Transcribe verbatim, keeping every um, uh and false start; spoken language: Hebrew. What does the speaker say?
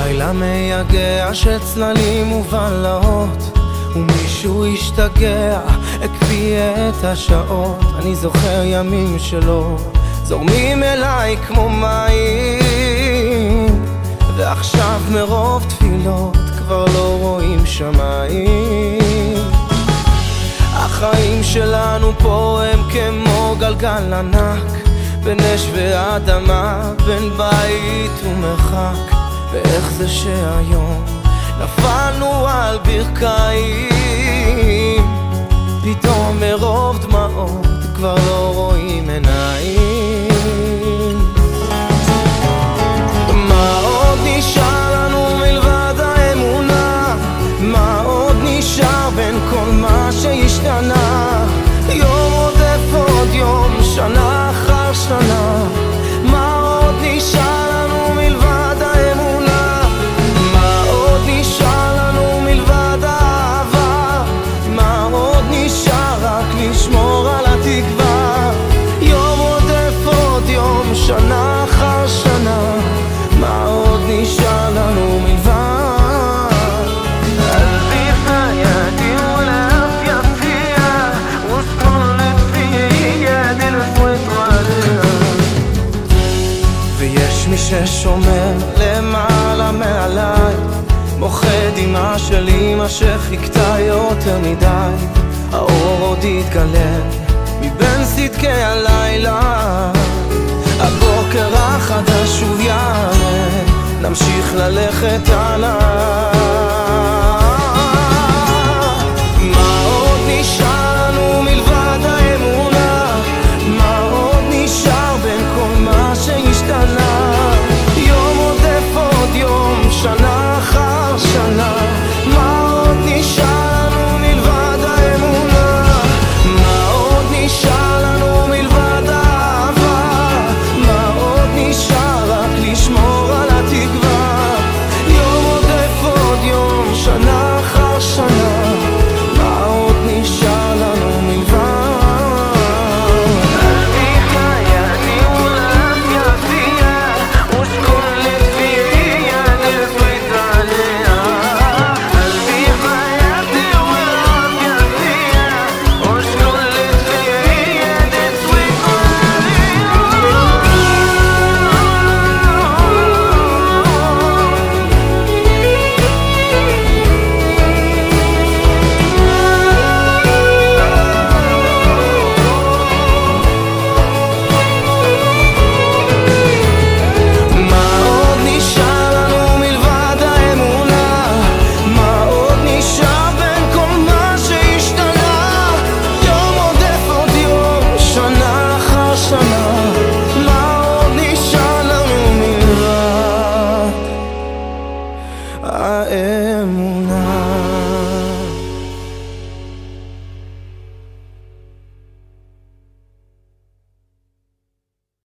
לילה מייגע שצללים ובלהות, ומישהו השתגע, הקפיא את השעות. אני זוכר ימים שלו זורמים אליי כמו מים, ועכשיו מרוב תפילות כבר לא רואים שמיים. החיים שלנו פה הם כמו גלגל ענק, בין אש ואדמה, בין בית ומרחק. ואיך זה שהיום נפלנו על ברכיים, פתאום מרוב דמעות כבר לא רואים עיניים. מה עוד נשאר לנו מלבד האמונה? מה עוד נשאר בין כל מה שהשתנה? יום עודף עוד יום, שנה אחר שנה. מה עוד נשאר לנו מלבד האמונה? מה עוד נשאר לנו מלבד האהבה? מה עוד נשאר רק לשמור על התקווה? יום עודף עוד יום, שנה אחר שנה. מה עוד נשאר לנו מלבד? ויש מי ששומר למעלה מעליי, מוחד דמעה של אמא שחיכתה יותר מדי. האור עוד יתגלה מבין סדקי הלילה, הבוקר החדש שוב יעלה, נמשיך ללכת